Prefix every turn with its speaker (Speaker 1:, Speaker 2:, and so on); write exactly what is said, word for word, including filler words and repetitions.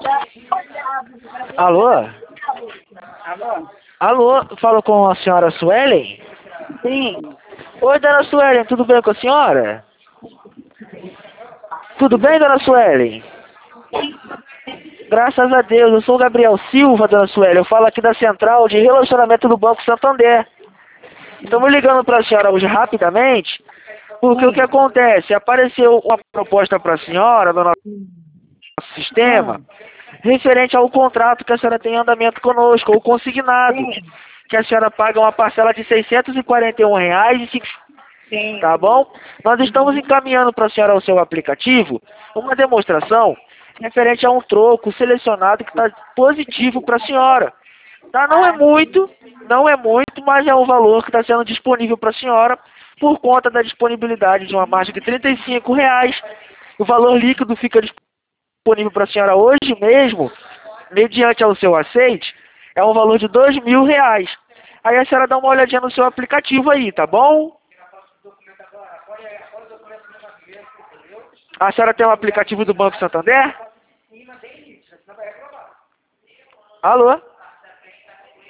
Speaker 1: Alô?
Speaker 2: Alô?
Speaker 1: Alô, falo com a senhora Suelen?
Speaker 2: Sim.
Speaker 1: Oi, dona Suelen, tudo bem com a senhora? Tudo bem, dona Suelen? Graças a Deus, eu sou o Gabriel Silva, dona Suelen. Eu falo aqui da Central de Relacionamento do Banco Santander. Estamos ligando para a senhora hoje rapidamente, porque o que acontece? Apareceu uma proposta para a senhora no nosso sistema,
Speaker 2: Hum.
Speaker 1: referente ao contrato que a senhora tem em andamento conosco, ou consignado,
Speaker 2: Sim.
Speaker 1: que a senhora paga uma parcela de seiscentos e quarenta e um reais e cinco centavos.
Speaker 2: Sim.
Speaker 1: Tá bom? Nós estamos encaminhando para a senhora o seu aplicativo uma demonstração referente a um troco selecionado que está positivo para a senhora. Tá? Não é muito, não é muito, mas é um valor que está sendo disponível para a senhora por conta da disponibilidade de uma margem de trinta e cinco reais. O valor líquido fica disponível para a senhora hoje mesmo, mediante ao seu aceite, é um valor de dois mil reais. Aí a senhora dá uma olhadinha no seu aplicativo aí, tá bom? A senhora tem um aplicativo do Banco Santander? Alô?